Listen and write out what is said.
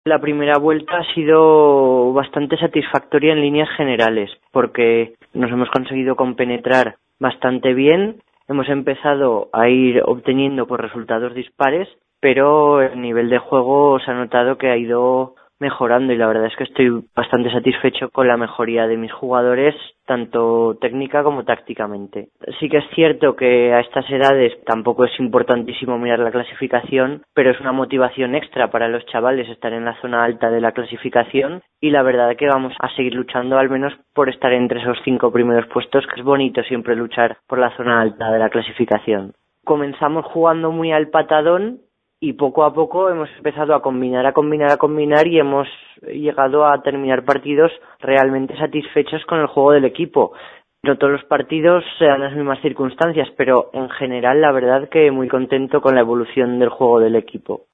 La primera vuelta ha sido bastante satisfactoria en líneas generales, porque nos hemos conseguido compenetrar bastante bien, hemos empezado a ir obteniendo resultados dispares, pero el nivel de juego se ha notado que ha ido mejorando y la verdad es que estoy bastante satisfecho con la mejoría de mis jugadores, tanto técnica como tácticamente. Sí que es cierto que a estas edades tampoco es importantísimo mirar la clasificación, pero es una motivación extra para los chavales estar en la zona alta de la clasificación y la verdad es que vamos a seguir luchando al menos por estar entre esos 5 primeros puestos, que es bonito siempre luchar por la zona alta de la clasificación. Comenzamos jugando muy al patadón y poco a poco hemos empezado a combinar y hemos llegado a terminar partidos realmente satisfechos con el juego del equipo. No todos los partidos se dan las mismas circunstancias, pero en general la verdad que muy contento con la evolución del juego del equipo.